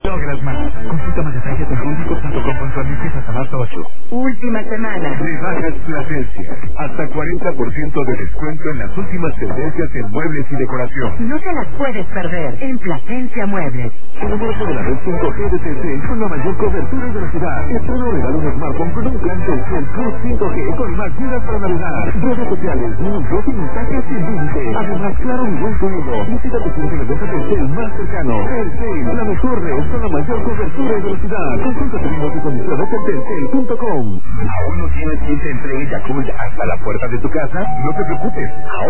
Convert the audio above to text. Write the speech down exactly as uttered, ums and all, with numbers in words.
Logras más. Consulta más detalles en público punto com punto m x hasta marzo ocho. Última semana. Rebajas Plasencia. Hasta cuarenta por ciento de descuento en las últimas tendencias en muebles y decoración. No te las puedes perder en Plasencia Muebles. Enamórate de la red cinco G de Telcel con la mayor cobertura y velocidad. Estreno regalo un smartphone con un plan Telcel Plus cinco G con más gigas para navegar. Redes sociales, minutos y mensajes sin límite. Además, claro y buen sonido. Visita tu punto de venta Telcel más cercano. Telcel, la mejor red con la mayor cobertura y velocidad. Consulta términos y condiciones en telcel punto com. ¿Aún no tienes quien te entregue Yakult hasta la puerta de tu casa? No te preocupes. Ahora